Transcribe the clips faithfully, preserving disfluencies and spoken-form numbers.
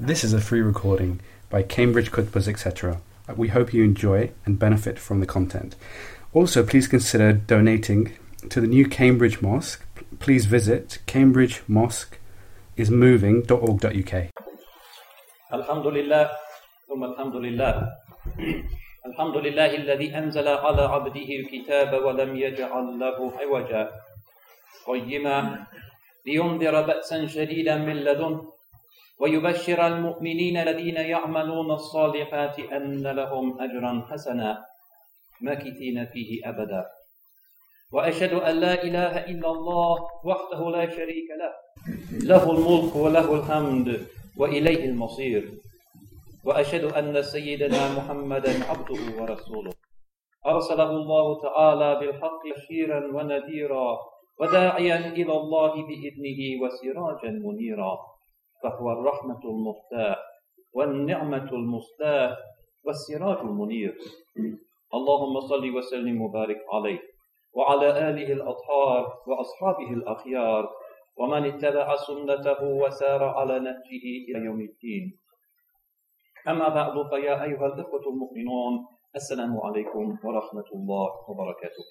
This is a free recording by Cambridge Khutbahs, et cetera. We hope you enjoy and benefit from the content. Also, please consider donating to the new Cambridge Mosque. Please visit cambridge mosque is moving dot org dot U K. Alhamdulillah, alhamdulillah. Alhamdulillah alladhi anzala ala abdihi al-kitaba wa lam yaj'al lahu iwaja. Qayyima liyundhira ba'san shadidan min ladun ويبشر المؤمنين الذين يعملون الصالحات أن لهم أجرا حسنا ماكثين فيه أبدا وأشهد أن لا إله إلا الله وحده لا شريك له له الملك وله الحمد وإليه المصير وأشهد أن سيدنا محمدا عبده ورسوله أرسله الله تعالى بالحق بشيرا ونذيرا وداعيا إلى الله بإذنه وسراجا منيرا فهو الرحمة المفتاح والنعمة المستاح والسراج المنير اللهم صل وسلم وبارك عليه وعلى آله الأطهار وأصحابه الأخيار ومن اتبع سنته وسار على نهجه إلى يوم الدين أما بعد فيا أيها الإخوة المؤمنون السلام عليكم ورحمة الله وبركاته.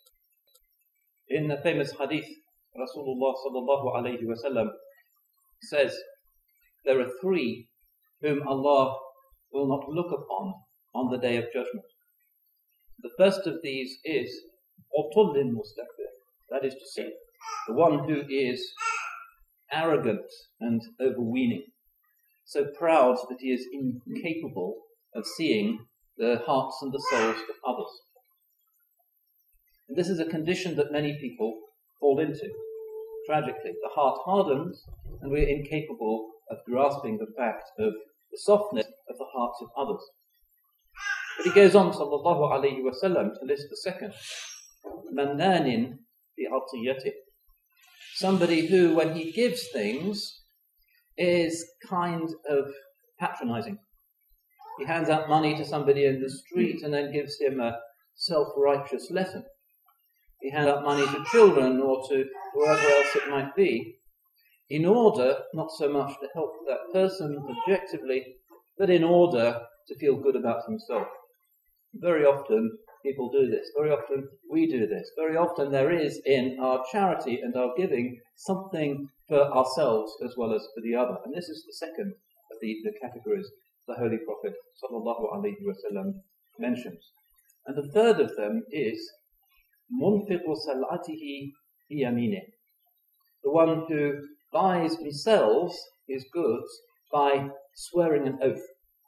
In the famous hadith, Rasulullah sallallahu alayhi wa sallam says, there are three whom Allah will not look upon on the day of judgment. The first of these is Utullin Mustakbir, that is to say, the one who is arrogant and overweening, so proud that he is incapable of seeing the hearts and the souls of others. And this is a condition that many people fall into. Tragically, the heart hardens and we're incapable of grasping the fact of the softness of the hearts of others. But he goes on, sallallahu alayhi wa sallam, to list the second. Mannanin bi'atiyatih. Somebody who, when he gives things, is kind of patronizing. He hands out money to somebody in the street and then gives him a self-righteous lesson. He hands out money to children or to whoever else it might be, in order, not so much to help that person objectively, but in order to feel good about himself. Very often people do this. Very often we do this. Very often there is in our charity and our giving something for ourselves as well as for the other. And this is the second of the, the categories the Holy Prophet sallallahu alaihi wasallam mentions. And the third of them is munfiqu sal'atihi biyamine, the one who buys and sells his goods by swearing an oath.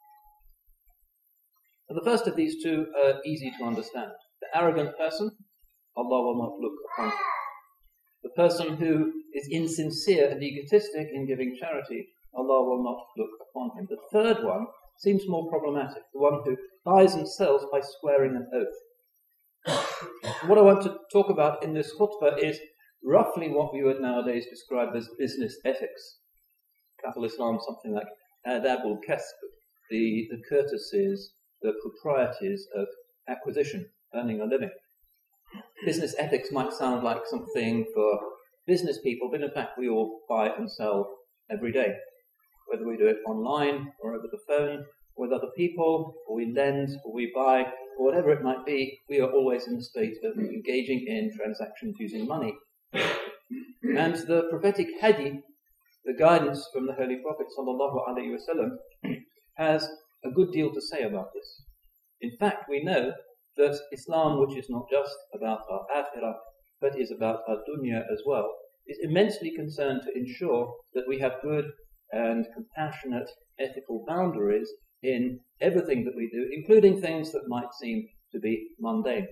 And the first of these two are easy to understand. The arrogant person, Allah will not look upon him. The person who is insincere and egotistic in giving charity, Allah will not look upon him. The third one seems more problematic, the one who buys and sells by swearing an oath. What I want to talk about in this khutbah is roughly what we would nowadays describe as business ethics. Capital Islam, something like adab al-kasb, the, the courtesies, the proprieties of acquisition, earning a living. Business ethics might sound like something for business people, but in fact we all buy and sell every day. Whether we do it online or over the phone, or with other people, or we lend, or we buy, or whatever it might be, we are always in the state of engaging in transactions using money. And the prophetic hadith, the guidance from the Holy Prophet sallallahu alaihi wasallam, has a good deal to say about this. In fact, we know that Islam, which is not just about our akhirah, but is about our dunya as well, is immensely concerned to ensure that we have good and compassionate ethical boundaries in everything that we do, including things that might seem to be mundane.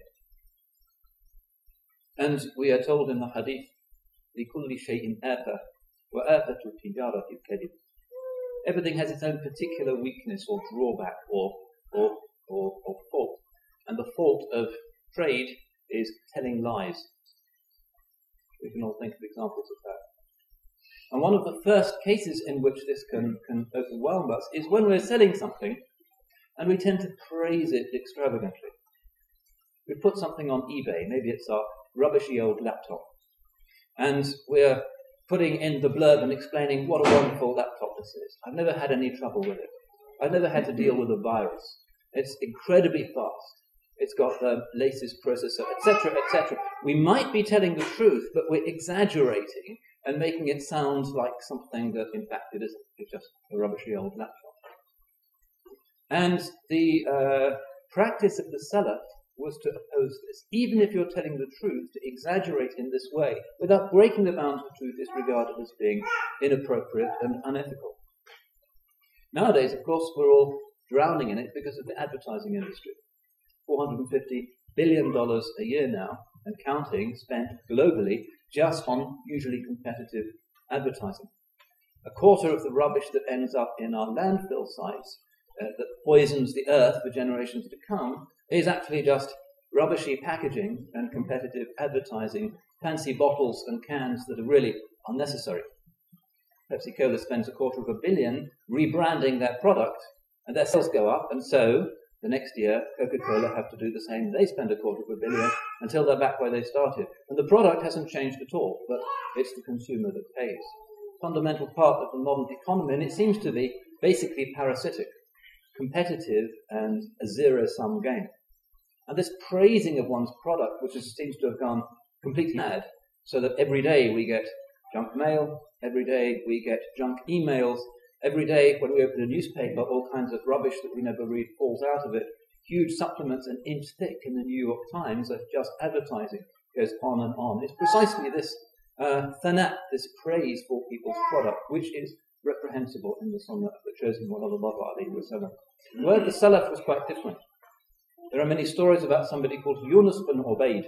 And we are told in the hadith, لِكُلِّ شَيْءٍ آفَةٌ وَآفَةُ التِّجَارَةِ الْكَذِبُ. Everything has its own particular weakness or drawback or, or, or, or fault. And the fault of trade is telling lies. We can all think of examples of that. And one of the first cases in which this can, can overwhelm us is when we're selling something and we tend to praise it extravagantly. We put something on eBay, maybe it's our rubbishy old laptop, and we're putting in the blurb and explaining what a wonderful laptop this is. I've never had any trouble with it. I've never had to deal with a virus. It's incredibly fast. It's got the latest processor, et cetera, et cetera. We might be telling the truth, but we're exaggerating and making it sound like something that, in fact, it isn't. It's just a rubbishy old laptop. And the uh, practice of the Salaf was to oppose this. Even if you're telling the truth, to exaggerate in this way, without breaking the bounds of truth, is regarded as being inappropriate and unethical. Nowadays, of course, we're all drowning in it because of the advertising industry. four hundred fifty billion dollars a year now, and counting, spent globally just on usually competitive advertising. A quarter of the rubbish that ends up in our landfill sites, uh, that poisons the earth for generations to come, is actually just rubbishy packaging and competitive advertising, fancy bottles and cans that are really unnecessary. Pepsi Cola spends a quarter of a billion rebranding their product, and their sales go up, and so the next year, Coca-Cola have to do the same. They spend a quarter of a billion until they're back where they started. And the product hasn't changed at all, but it's the consumer that pays. Fundamental part of the modern economy, and it seems to be basically parasitic, competitive, and a zero-sum game. And this praising of one's product, which is, seems to have gone completely mad, so that every day we get junk mail, every day we get junk emails, every day when we open a newspaper, all kinds of rubbish that we never read falls out of it. Huge supplements an inch thick in the New York Times of just advertising. Goes on and on. It's precisely this uh, thanat, this praise for people's product, which is reprehensible in the Sunnah of the chosen one, sallallahu alayhi wa sallam. The word the Salaf was quite different. There are many stories about somebody called Yunus bin Ubayd,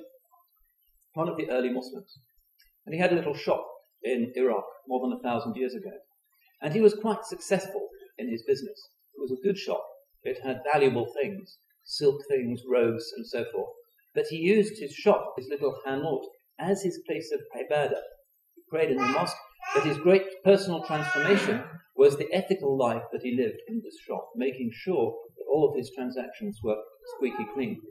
one of the early Muslims. And he had a little shop in Iraq more than a thousand years ago. And he was quite successful in his business. It was a good shop. It had valuable things, silk things, robes, and so forth. But he used his shop, his little hanot, as his place of ibadah. He prayed in the mosque, but his great personal transformation was the ethical life that he lived in this shop, making sure that all of his transactions were squeaky clean.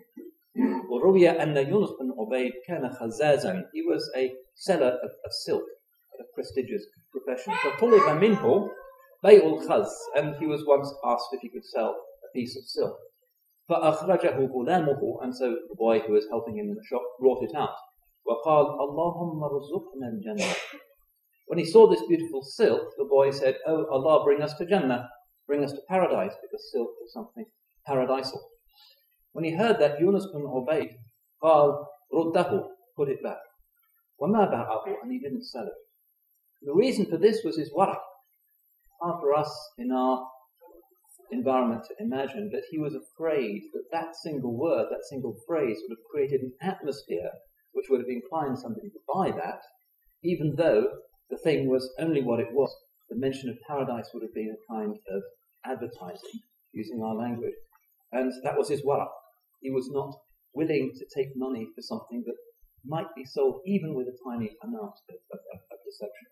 وروي أن يونس بن عبيد كان خزازا. He was a seller of, of silk, a prestigious profession. فطلب منه بيع الخز, and he was once asked if he could sell a piece of silk. فأخرجه غلامه, and so the boy who was helping him in the shop brought it out. وقال اللهم ارزقنا الجنة. When he saw this beautiful silk, the boy said, "Oh Allah, bring us to Jannah, bring us to paradise," because silk was something paradisal. When he heard that, Yunus bin Ubayd قال رده, put it back. وما باعه, and he didn't sell it. The reason for this was his wara. Hard for us in our environment to imagine, but he was afraid that that single word, that single phrase would have created an atmosphere which would have inclined somebody to buy that, even though the thing was only what it was. The mention of paradise would have been a kind of advertising, using our language. And that was his wara. He was not willing to take money for something that might be sold even with a tiny amount of, of, of deception.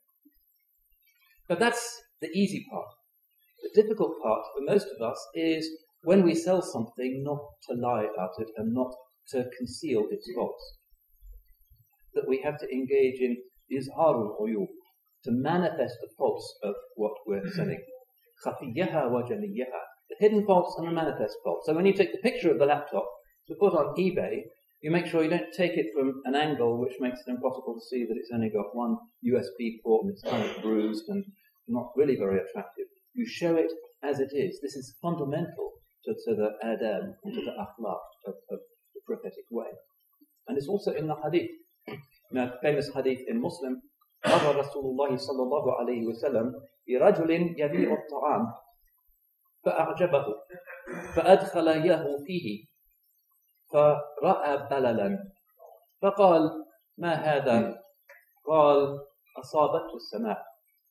But that's the easy part. The difficult part for most of us is when we sell something, not to lie about it and not to conceal its faults. That we have to engage in izharul uyub, to manifest the faults of what we're selling. Khafiyyaha wa jaliyyaha, the hidden faults and the manifest faults. So when you take the picture of the laptop to put on eBay, you make sure you don't take it from an angle which makes it impossible to see that it's only got one U S B port and it's kind of bruised and not really very attractive. You show it as it is. This is fundamental to, to the adab, to the akhlaq of, of the prophetic way. And it's also in the hadith. Now, the famous hadith in Muslim, مر رسول الله صلى الله عليه وسلم برجل يبيع الطعام فأعجبه فأدخل ياه فيه فرأى بللا فقال ما هذا؟ قال أصابته السماء.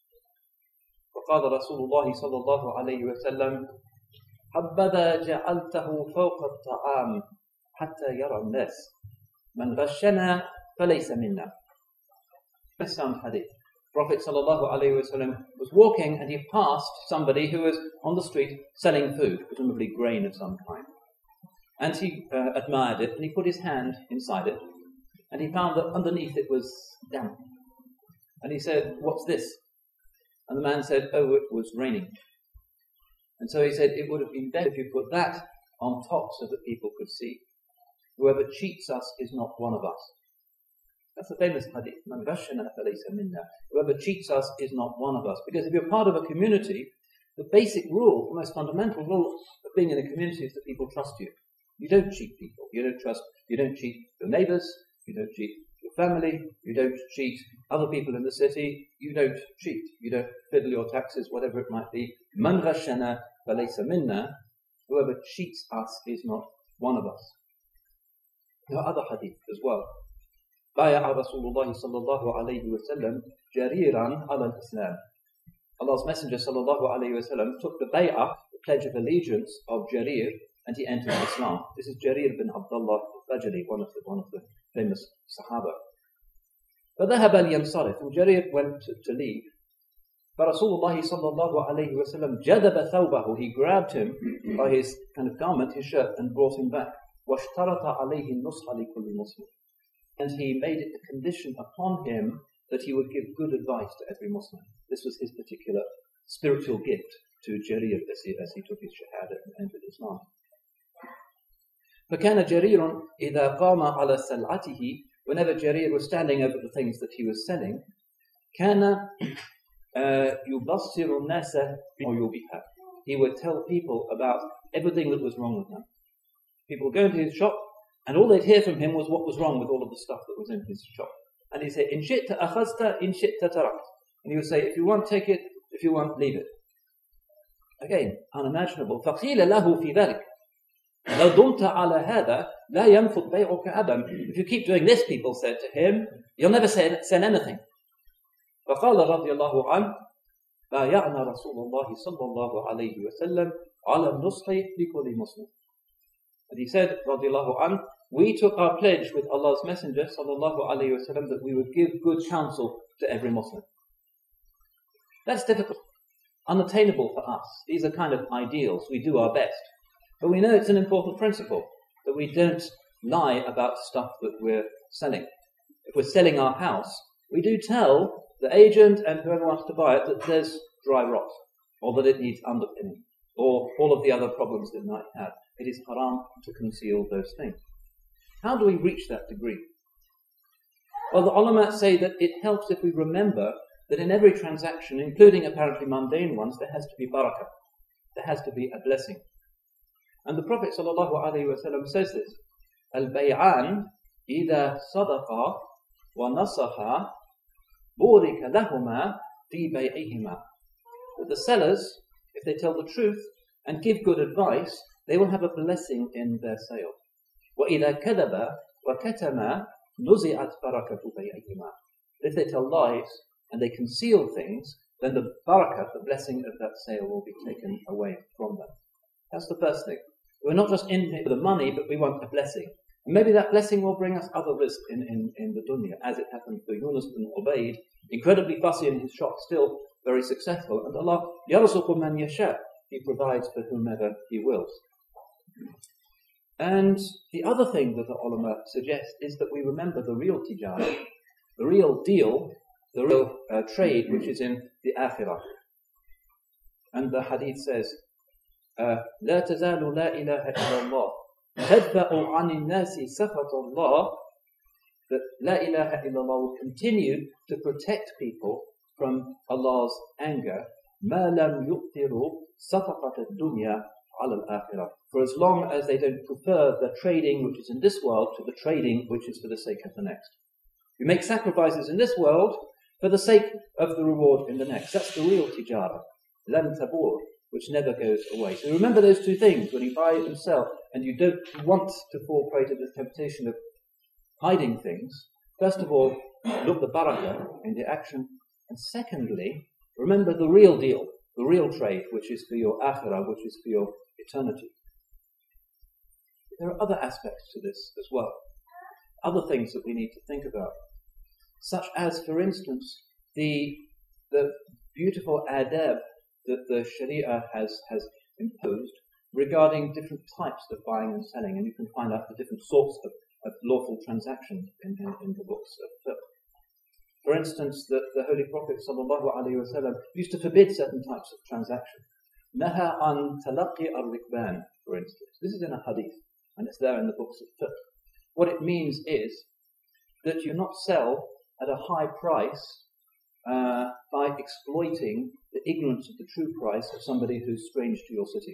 فقال رسول الله صلى الله عليه وسلم حبذا جعلته فوق الطعام حتى يرى الناس من غشنا فليس منا. This sound hadith. Prophet sallallahu alaihi wasallam was walking and he passed somebody who was on the street selling food, presumably grain of some kind. And he uh, admired it and he put his hand inside it and he found that underneath it was damp. And he said, "What's this?" And the man said, oh, it was raining. And so he said, it would have been better if you put that on top so that people could see. Whoever cheats us is not one of us. That's a famous hadith. Man ghashana falaysa minna. Whoever cheats us is not one of us. Because if you're part of a community, the basic rule, the most fundamental rule of being in a community is that people trust you. You don't cheat people. You don't trust, you don't cheat your neighbours, you don't cheat your family, you don't cheat other people in the city, you don't cheat. You don't fiddle your taxes, whatever it might be. Man ghashana falaysa minna. Whoever cheats us is not one of us. There are other hadith as well. بايع رسول الله صلى الله عليه وسلم جريرا على الإسلام. Allah's Messenger صلى الله عليه وسلم took the bay'ah, the pledge of allegiance of Jarir, and he entered Islam. This is Jarir bin Abdullah al-Bajali, one of the one of the famous Sahaba. فذهب لينصرف, and Jarir went to, to leave. فرسول الله صلى الله عليه وسلم جذب ثوبه, he grabbed him by his kind of garment, his shirt, and brought him back. واشترط عليه النصح لكل مسلم. And he made it a condition upon him that he would give good advice to every Muslim. This was his particular spiritual gift to Jarir as he, as he took his shahada and entered Islam. فكان جرير إذا قام على سلعته, whenever Jarir was standing over the things that he was selling, كان يبصر الناس بعيوبها. He would tell people about everything that was wrong with them. People would go into his shop, and all they'd hear from him was what was wrong with all of the stuff that was in his shop. And he'd say, in shi'ta akhazta, in shi'ta tarakt. And he would say, if you want, take it. If you want, leave it. Again, unimaginable. فَقِيلَ لَهُ فِي ذَلِكَ لَوْ دُمْتَ عَلَى هَذَا لَا يَنْفُضْ بَيْعُكَ أَبًا. If you keep doing this, people said to him, you'll never sell, sell anything. فَقَالَ رَضِيَ اللَّهُ عَنْهُ بَايَعْنَا رَسُولُ اللَّهِ صَلَّى اللَّهُ عَلَيْهِ وَسَلَّمَ عَلَى النُّصْحِ لِكُلِّ مُسْلِمٍ. And he said, radiallahu anhu, we took our pledge with Allah's Messenger, sallallahu alayhi wa sallam, that we would give good counsel to every Muslim. That's difficult, unattainable for us. These are kind of ideals. We do our best. But we know it's an important principle, that we don't lie about stuff that we're selling. If we're selling our house, we do tell the agent and whoever wants to buy it that there's dry rot, or that it needs underpinning, or all of the other problems that it might have. It is haram to conceal those things. How do we reach that degree? Well, the ulama say that it helps if we remember that in every transaction, including apparently mundane ones, there has to be barakah. There has to be a blessing. And the Prophet ﷺ says this, Al-bay'an إِذَا صَدَقَا وَنَصَحَا بُورِكَ لَهُمَا فِي بَيْعِهِمَا. That the sellers, if they tell the truth and give good advice, they will have a blessing in their sale. وَإِذَا كَذَبَ وَكَتَمَا نُزِعَتْ بَرَكَةُ بَيْعِهِمَا. If they tell lies and they conceal things, then the barakah, the blessing of that sale, will be taken away from them. That's the first thing. We're not just in it for the money, but we want a blessing. And maybe that blessing will bring us other rizq in, in, in the dunya, as it happened for Yunus bin Ubayd, incredibly fussy in his shop, still very successful. And Allah, يَرْزُقُ مَنْ يَشَاءُ, He provides for whomever He wills. And the other thing that the ulama suggest is that we remember the real tijara, the real deal, the real uh, trade which is in the akhirah. And the hadith says, لا تزال لا إله إلا الله تدفع عن الناس سخط الله, that La ilaha illallah will continue to protect people from Allah's anger, ما لم يؤثروا صفقة الدنيا على الآخرة, for as long as they don't prefer the trading which is in this world to the trading which is for the sake of the next. We make sacrifices in this world for the sake of the reward in the next. That's the real tijara, lam tabur, which never goes away. So remember those two things when you buy and sell, and you don't want to fall prey to the temptation of hiding things. First of all, look the barakah in the action, and secondly, remember the real deal, the real trade, which is for your akhirah, which is for your eternity. There are other aspects to this as well, other things that we need to think about, such as, for instance, the the beautiful adab that the Sharia has, has imposed regarding different types of buying and selling, and you can find out the different sorts of, of lawful transactions in, in, in the books of fiqh. For instance, the, the Holy Prophet sallallahu alaihi wasallam used to forbid certain types of transaction. Naha an talaqi al-rikban, for instance. This is in a hadith, and it's there in the books of fiqh. What it means is that you not sell at a high price uh, by exploiting the ignorance of the true price of somebody who's strange to your city.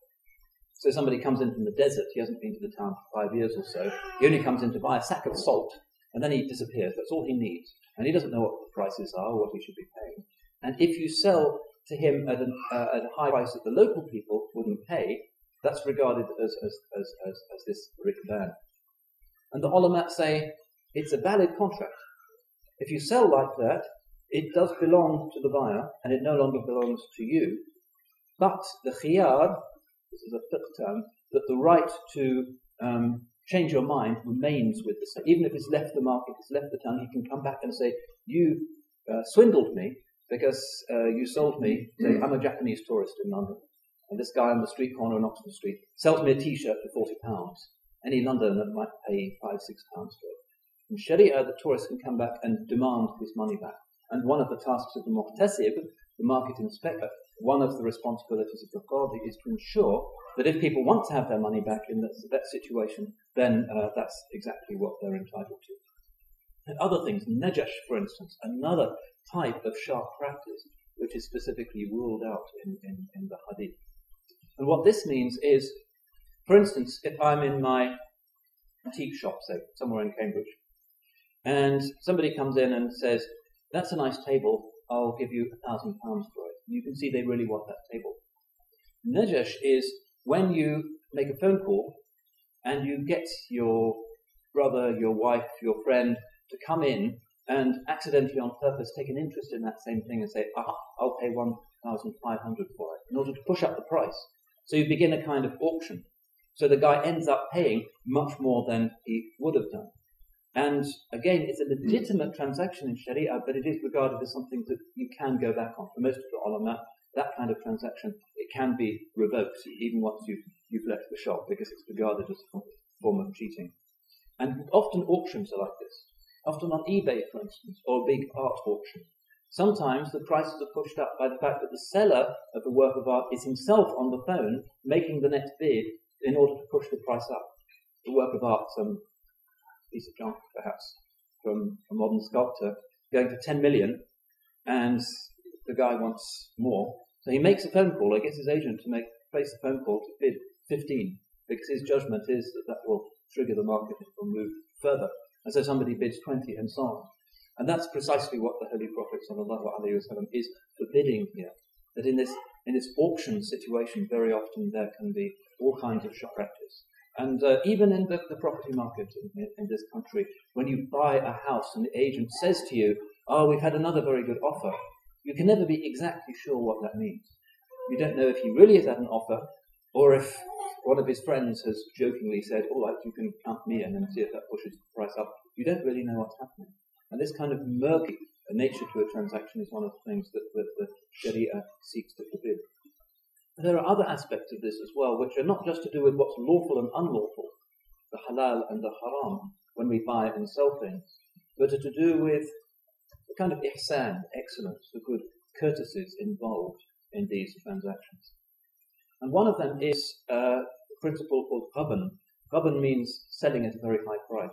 So somebody comes in from the desert, he hasn't been to the town for five years or so, he only comes in to buy a sack of salt, and then he disappears. That's all he needs. And he doesn't know what the prices are or what he should be paying. And if you sell to him at, an, uh, at a high price that the local people wouldn't pay, that's regarded as, as, as, as, as this rikban. And the ulama say it's a valid contract. If you sell like that, it does belong to the buyer and it no longer belongs to you. But the khiyar, this is a fiqh term, that the right to um, change your mind remains with the seller. Even if it's left the market, it's left the town, he can come back and say, you uh, swindled me because uh, you sold me, say, I'm a Japanese tourist in London, and this guy on the street corner in Oxford Street sells me a t-shirt for forty pounds. Any Londoner might pay five, six pounds for it. In Sharia, the tourist can come back and demand his money back. And one of the tasks of the muhtasib, the market inspector, one of the responsibilities of the qadi is to ensure that if people want to have their money back in that, that situation, then uh, that's exactly what they're entitled to. And other things, najash, for instance, another type of sharp practice, which is specifically ruled out in, in, in the hadith. And what this means is, for instance, if I'm in my antique shop, say, somewhere in Cambridge, and somebody comes in and says, that's a nice table, I'll give you a thousand pounds for it. You can see they really want that table. Najash is when you make a phone call and you get your brother, your wife, your friend to come in and accidentally on purpose take an interest in that same thing and say, ah, I'll pay one thousand five hundred for it, in order to push up the price. So you begin a kind of auction. So the guy ends up paying much more than he would have done. And again, it's a legitimate transaction in Sharia, but it is regarded as something that you can go back on. For most of the ulama, that kind of transaction, it can be revoked even once you've, you've left the shop, because it's regarded as a form of cheating. And often auctions are like this. Often on eBay, for instance, or a big art auction. Sometimes the prices are pushed up by the fact that the seller of the work of art is himself on the phone making the next bid in order to push the price up. The work of art, some piece of junk perhaps, from a modern sculptor, going to ten million, and the guy wants more. So he makes a phone call, or gets his agent to make place a phone call to bid fifteen, because his judgment is that that will trigger the market and will move further. And so somebody bids twenty and so on. And that's precisely what the Holy Prophet sallallahu alaihi wasallam is forbidding here. That in this in this auction situation, very often there can be all kinds of shop practice. And uh, even in the, the property market in, in this country, when you buy a house and the agent says to you, oh, we've had another very good offer, you can never be exactly sure what that means. You don't know if he really has had an offer, or if one of his friends has jokingly said, all right, you can count me in and see if that pushes the price up. You don't really know what's happening. And this kind of murky nature to a transaction is one of the things that, that the Sharia seeks to forbid. There are other aspects of this as well, which are not just to do with what's lawful and unlawful, the halal and the haram, when we buy and sell things, but are to do with the kind of ihsan, excellence, the good courtesies involved in these transactions. And one of them is uh, a principle called ghaban. Ghaban means selling at a very high price.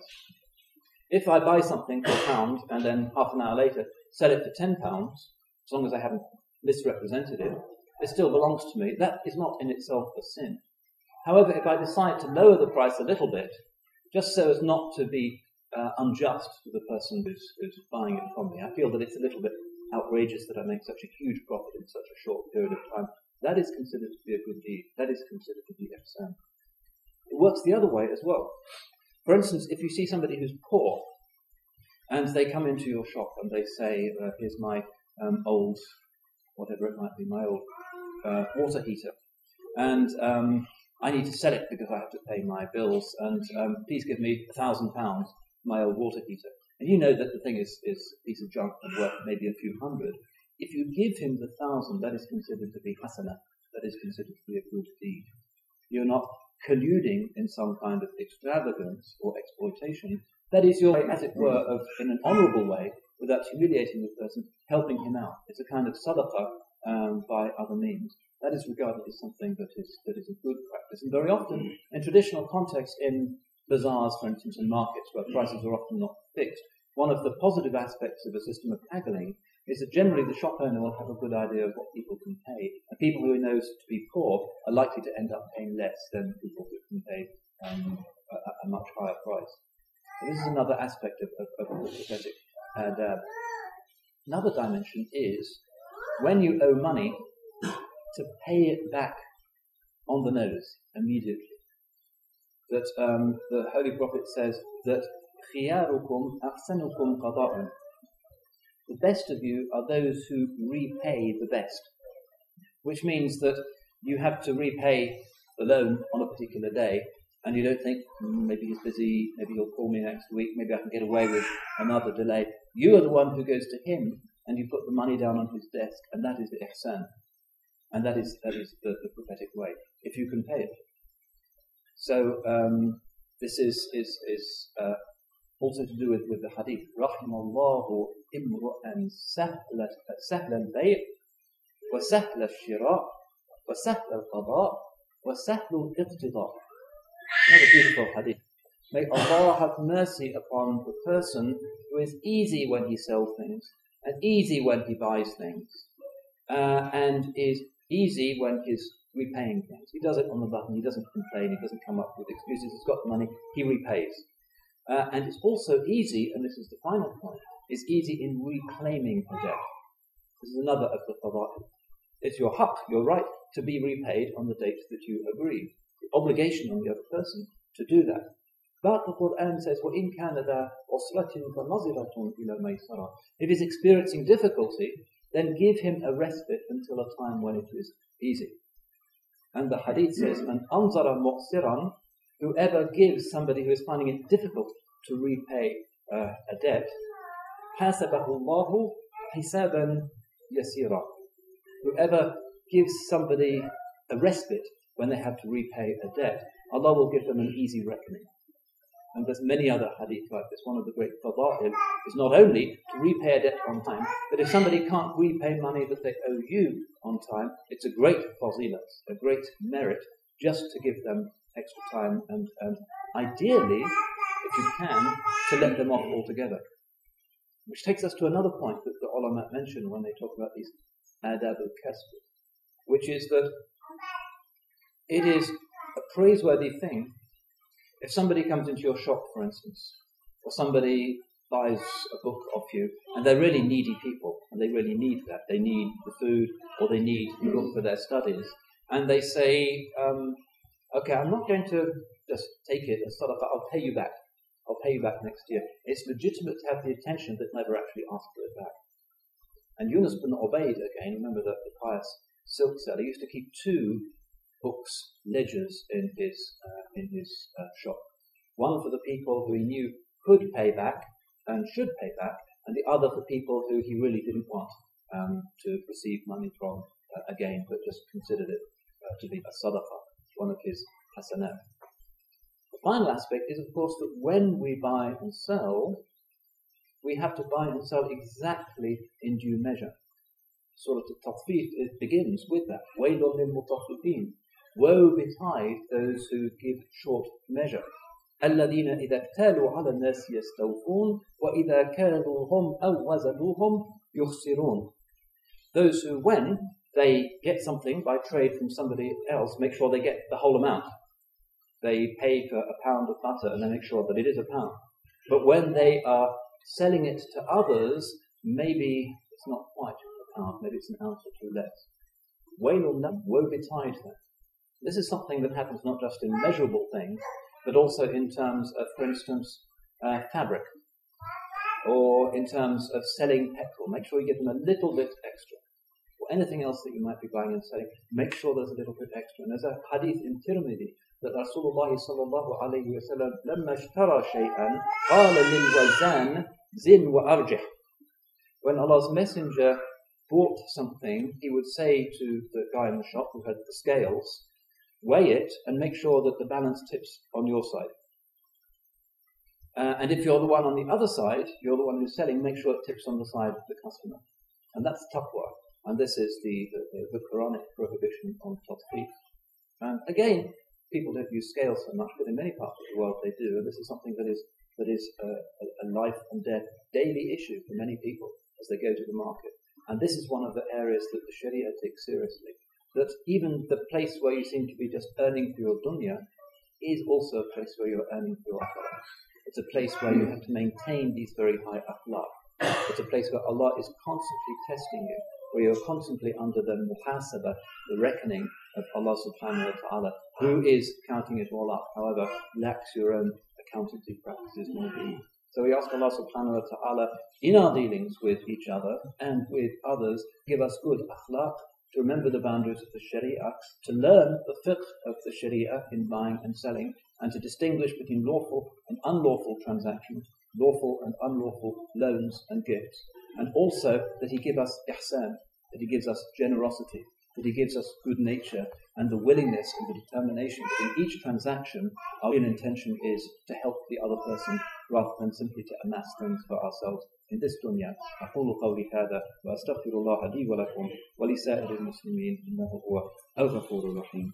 If I buy something for a pound and then half an hour later sell it for ten pounds, as long as I haven't misrepresented it, it still belongs to me. That is not in itself a sin. However, if I decide to lower the price a little bit, just so as not to be uh, unjust to the person who's, who's buying it from me, I feel that it's a little bit outrageous that I make such a huge profit in such a short period of time. That is considered to be a good deed. That is considered to be ihsan. It works the other way as well. For instance, if you see somebody who's poor, and they come into your shop and they say, uh, here's my um, old, whatever it might be, my old uh, water heater, and um, I need to sell it because I have to pay my bills, and um, please give me a thousand pounds for my old water heater. And you know that the thing is, is a piece of junk and worth maybe a few hundred. If you give him the thousand, that is considered to be hasana, that is considered to be a good deed. You're not colluding in some kind of extravagance or exploitation. That is your way, as it were, of, in an honourable way, without humiliating the person, helping him out. It's a kind of sadaqah um, by other means. That is regarded as something that is that is a good practice. And very often, in traditional context, in bazaars, for instance, in markets where prices are often not fixed, one of the positive aspects of a system of haggling is that generally the shop owner will have a good idea of what people can pay. And people who he knows to be poor are likely to end up paying less than people who can pay um, a, a much higher price. So this is another aspect of, of, of the prophetic adab. Another dimension is when you owe money, to pay it back on the nose immediately. That um, the Holy Prophet says that خِيَارُكُمْ أَحْسَنُكُمْ قَضَاءً. The best of you are those who repay the best, which means that you have to repay the loan on a particular day, and you don't think, mm, maybe he's busy, maybe he'll call me next week, maybe I can get away with another delay. You are the one who goes to him, and you put the money down on his desk, and that is the ihsan. And that is that is the, the prophetic way, if you can pay it. So um, this is is is uh, also to do with, with the hadith. رحم الله امرؤا سهل سهل البيع وسهل الشراء وسهل القضاء وسهل الاقتضاء. Another beautiful hadith. May Allah have mercy upon the person who is easy when he sells things and easy when he buys things, uh, and is easy when he's repaying things. He does it on the button, he doesn't complain, he doesn't come up with excuses, he's got the money, he repays. Uh, and it's also easy, and this is the final point, it's easy in reclaiming a debt. This is another of the fada'il. It's your haqq, your right to be repaid on the date that you agreed. The obligation on the other person to do that. But the Quran says, وَإِنْ كَانَ ذَا عُسْرَةٍ فَنَظِرَةٌ إِلَى مَيْسَرَةٍ. If he's experiencing difficulty, then give him a respite until a time when it is easy. And the hadith says, "Man anzara muqsiran," whoever gives somebody who is finding it difficult to repay uh, a debt, حَاسَبَهُ اللَّهُ حِسَابًا يَسِيرًا. Whoever gives somebody a respite when they have to repay a debt, Allah will give them an easy reckoning. And there's many other hadith like this. One of the great fada'il is not only to repay a debt on time, but if somebody can't repay money that they owe you on time, it's a great fazilat, a great merit, just to give them extra time and, and ideally, if you can, to let them off altogether. Which takes us to another point that the ulama mention when they talk about these adab al-kasb, which is that it is a praiseworthy thing if somebody comes into your shop, for instance, or somebody buys a book off you, and they're really needy people, and they really need that. They need the food, or they need the book for their studies. And they say, um, okay, I'm not going to just take it and start off, I'll pay you back. I'll pay you back next year. It's legitimate to have the intention, but never actually ask for it back. And Yunus bin Ubayd, again, remember the, the pious silk seller, used to keep two books, ledgers in his uh, in his uh, shop. One for the people who he knew could pay back and should pay back, and the other for people who he really didn't want um, to receive money from uh, again, but just considered it uh, to be a sadaqah, one of his hasanat. The final aspect is, of course, that when we buy and sell, we have to buy and sell exactly in due measure. Surah Al-Tatfif, it begins with that. وَيْلٌ لِلْمُطَفِّفِينَ. Woe betide those who give short measure. الَّذِينَ إِذَا اكْتَالُوا عَلَى النَّاسِ يَسْتَوْفُونَ وَإِذَا كَالُوهُمْ أَوْ وَزَنُوهُمْ يُخْسِرُونَ. Those who, when they get something by trade from somebody else, make sure they get the whole amount. They pay for a pound of butter and they make sure that it is a pound. But when they are selling it to others, maybe it's not quite a pound, maybe it's an ounce or two less. Wailun lahum, woe betide them. This is something that happens not just in measurable things, but also in terms of, for instance, uh, fabric, or in terms of selling petrol. Make sure you give them a little bit extra. Or anything else that you might be buying and selling, make sure there's a little bit extra. And there's a hadith in Tirmidhi that Rasulullah sallallahu alayhi wa sallam, لَمَّا اشْتَرَى شَيْئًا قَالَ لِلْوَزَانِ زِنْ وَأَرْجِحْ. When Allah's Messenger bought something, he would say to the guy in the shop who had the scales, weigh it and make sure that the balance tips on your side. Uh, and if you're the one on the other side, you're the one who's selling, make sure it tips on the side of the customer. And that's taqwa. And this is the, the, the Quranic prohibition on tatfiq. And again, people don't use scales so much, but in many parts of the world they do. And this is something that is that is a, a life and death daily issue for many people as they go to the market. And this is one of the areas that the Sharia takes seriously. That even the place where you seem to be just earning for your dunya is also a place where you're earning for your akhirah. It's a place where you have to maintain these very high akhlaq. It's a place where Allah is constantly testing you, where you're constantly under the muhasabah, the reckoning of Allah subhanahu wa ta'ala, who is counting it all up, however lax your own accountancy practices may be. So we ask Allah subhanahu wa ta'ala, in our dealings with each other and with others, give us good akhlaq, to remember the boundaries of the Sharia, to learn the fiqh of the Sharia in buying and selling, and to distinguish between lawful and unlawful transactions, lawful and unlawful loans and gifts, and also that He give us ihsan, that He gives us generosity, that He gives us good nature, and the willingness and the determination that in each transaction our real intention is to help the other person rather than simply to amass things for ourselves in this dunya. أقول قولي هذا وأستغفر الله لي ولكم ولسائر المسلمين إنه هو الغفور الرحيم.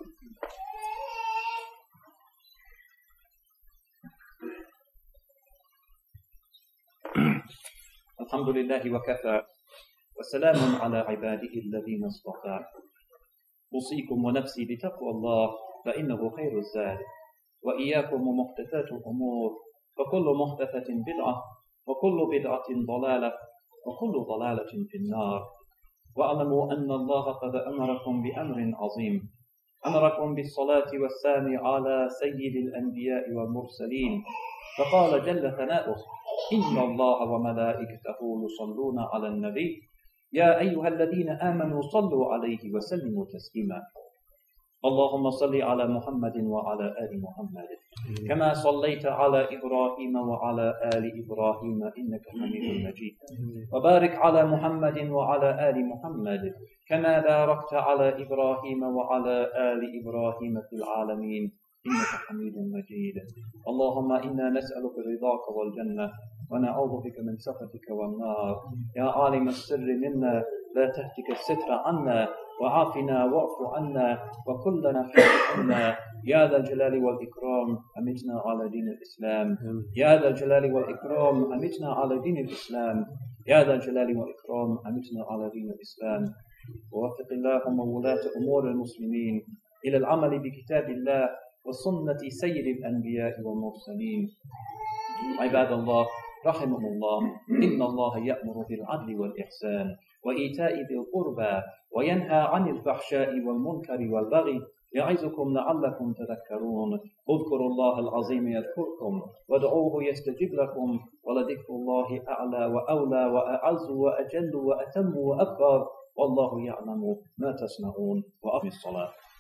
الحمد لله وكفى وسلام على عباده الذين اصطفى. أوصيكم ونفسي بتقوى الله فإنه خير الزاد، وإياكم ومحدثات الأمور، فكل محدثة بدعة، وكل بدعة ضلالة، وكل ضلالة في النار. واعلموا أن الله قد أمركم بأمر عظيم، أمركم بالصلاة والسلام على سيد الأنبياء والمرسلين، فقال جل ثناؤه: إن الله وملائكته يصلون على النبي يا أيها الذين آمنوا صلوا عليه وسلموا تسليما. اللهم صل على محمد وعلى آل محمد كما صليت على إبراهيم وعلى آل إبراهيم إنك حميد مجيد، وبارك على محمد وعلى آل محمد كما باركت على إبراهيم وعلى آل إبراهيم في العالمين إنك حميد مجيد. اللهم إنا نسألك رضاك والجنة ونعوذ بك من سخطك والنار. يا عالم السر منا لا تهتك الستر عنا، وعافنا واعف عنا وكلنا حسنا. يا ذا الجلال والإكرام أمتنا على دين الإسلام. يا ذا الجلال والإكرام أمتنا على دين الإسلام. يا ذا الجلال والإكرام أمتنا على دين الإسلام. ووفق اللهم ولاة أمور المسلمين إلى العمل بكتاب الله وسنة سيد الأنبياء والمرسلين. عباد الله رحمهم الله، إن الله يأمر بالعدل والإحسان وإيتاء ذي القربى وينهى عن الفحشاء والمنكر والبغي يعظكم لعلكم تذكرون. اذكروا الله العظيم يذكركم وادعوه يستجب لكم، ولذكر الله أعلى وأولى وأعز وأجل وأتم وأكبر، والله يعلم ما تصنعون. وأقم الصلاة.